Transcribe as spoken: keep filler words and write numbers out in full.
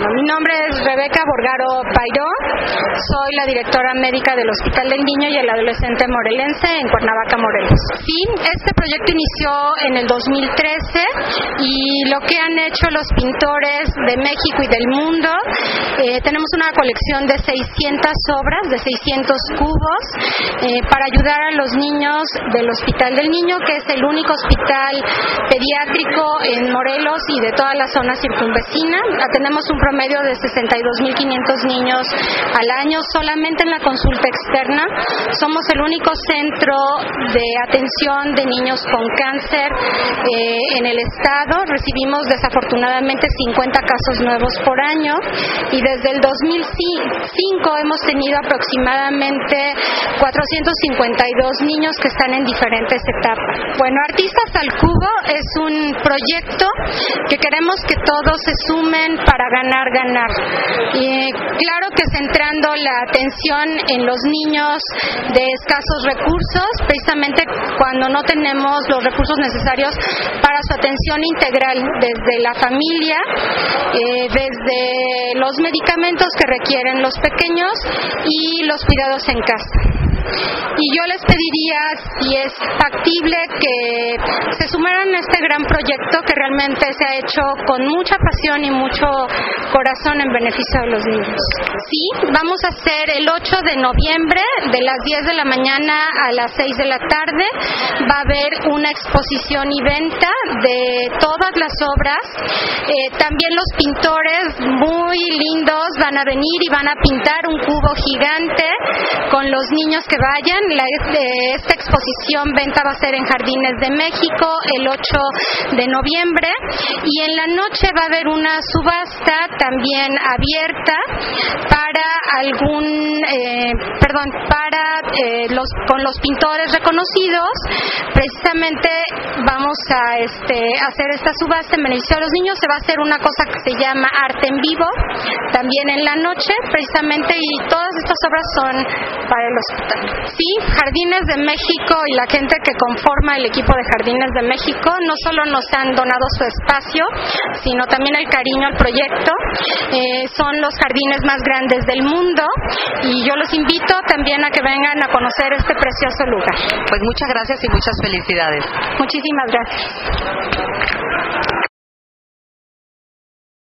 Bueno, mi nombre es Rebeca Borgaro Pairó, soy la directora médica del Hospital del Niño y el Adolescente Morelense en Cuernavaca, Morelos. Sí, este proyecto inició en el dos mil trece y lo que han hecho los pintores de México y del mundo, eh, tenemos una colección de seiscientas obras, de seiscientos cubos, eh, para ayudar a los niños del Hospital del Niño, que es el único hospital pediátrico en Morelos y de toda la zona circunvecina. Tenemos un promedio de sesenta y dos mil quinientos niños al año solamente en la consulta externa. Somos el único centro de atención de niños con cáncer eh, en el estado. Recibimos desafortunadamente cincuenta casos nuevos por año y desde el dos mil cinco hemos tenido aproximadamente cuatrocientos cincuenta y dos niños que están en diferentes etapas. Bueno, Artistas al Cubo es un proyecto que queremos que todos se sumen para ganar, ganar. Y claro que centrando la atención en los niños de escasos recursos, precisamente cuando no tenemos los recursos necesarios para su atención integral, desde la familia, eh, desde los medicamentos que requieren los pequeños y los cuidados en casa. Y yo les pediría, si es factible, que se sumaran a este gran proyecto que realmente se ha hecho con mucha pasión y mucho corazón en beneficio de los niños. Sí, vamos a hacer el ocho de noviembre, de las diez de la mañana a las seis de la tarde. Va a haber una exposición y venta de todas las obras. Eh, también los pintores muy lindos van a venir y van a pintar un cubo gigante con los niños que vayan. La, eh, esta exposición venta va a ser en Jardines de México el ocho de noviembre y en la noche va a haber una subasta también abierta para algún eh, perdón para eh, los con los pintores reconocidos. Precisamente vamos a este hacer esta subasta en beneficio de los niños. Se va a hacer una cosa que se llama arte en vivo también en la noche precisamente, y todas estas obras son para el hospital. Sí, Jardines de México y la gente que conforma el equipo de Jardines de México no solo nos han donado su espacio, sino también el cariño al proyecto. Eh, son los jardines más grandes del mundo y yo los invito también a que vengan a conocer este precioso lugar. Pues muchas gracias y muchas felicidades. Muchísimas gracias.